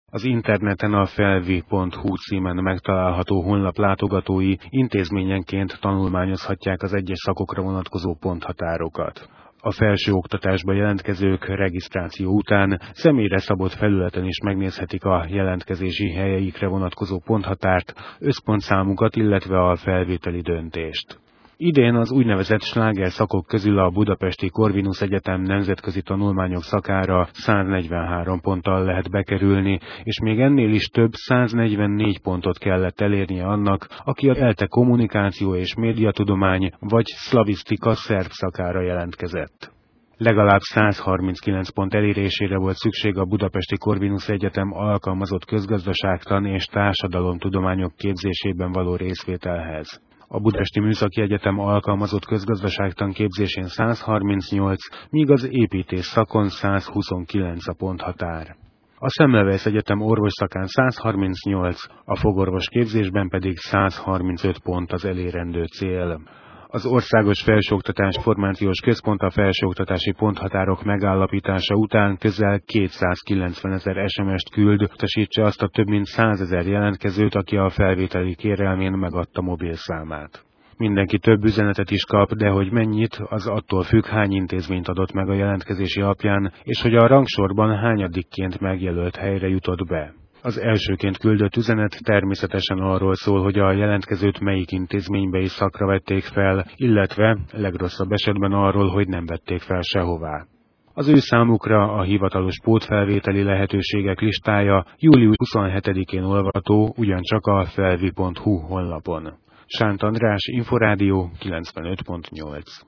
Az interneten a felvi.hu címen megtalálható honlap látogatói intézményenként tanulmányozhatják az egyes szakokra vonatkozó ponthatárokat. A felsőoktatásba jelentkezők regisztráció után személyre szabott felületen is megnézhetik a jelentkezési helyeikre vonatkozó ponthatárt, összpontszámukat, illetve a felvételi döntést. Idén az úgynevezett sláger szakok közül a Budapesti Corvinus Egyetem nemzetközi tanulmányok szakára 143 ponttal lehet bekerülni, és még ennél is több 144 pontot kellett elérnie annak, aki az ELTE kommunikáció és médiatudomány vagy szlavisztika szerb szakára jelentkezett. Legalább 139 pont elérésére volt szükség a Budapesti Corvinus Egyetem alkalmazott közgazdaságtan és társadalomtudományok képzésében való részvételhez. A Budapesti Műszaki Egyetem alkalmazott közgazdaságtan képzésén 138, míg az építész szakon 129 a ponthatár. A Semmelweis Egyetem orvosszakán 138, a fogorvos képzésben pedig 135 pont az elérendő cél. Az Országos Felsőoktatás Információs Központ a felsőoktatási ponthatárok megállapítása után közel 290 000 SMS-t küld, utasítsa azt a több mint 100 000 jelentkezőt, aki a felvételi kérelmén megadta mobilszámát. Mindenki több üzenetet is kap, de hogy mennyit, az attól függ, hány intézményt adott meg a jelentkezési alapján, és hogy a rangsorban hányadikként megjelölt helyre jutott be. Az elsőként küldött üzenet természetesen arról szól, hogy a jelentkezőt melyik intézménybe is szakra vették fel, illetve legrosszabb esetben arról, hogy nem vették fel sehová. Az ő számukra a hivatalos pótfelvételi lehetőségek listája július 27-én olvasható ugyancsak a felvi.hu honlapon. Sánt András, Inforádió 95.8.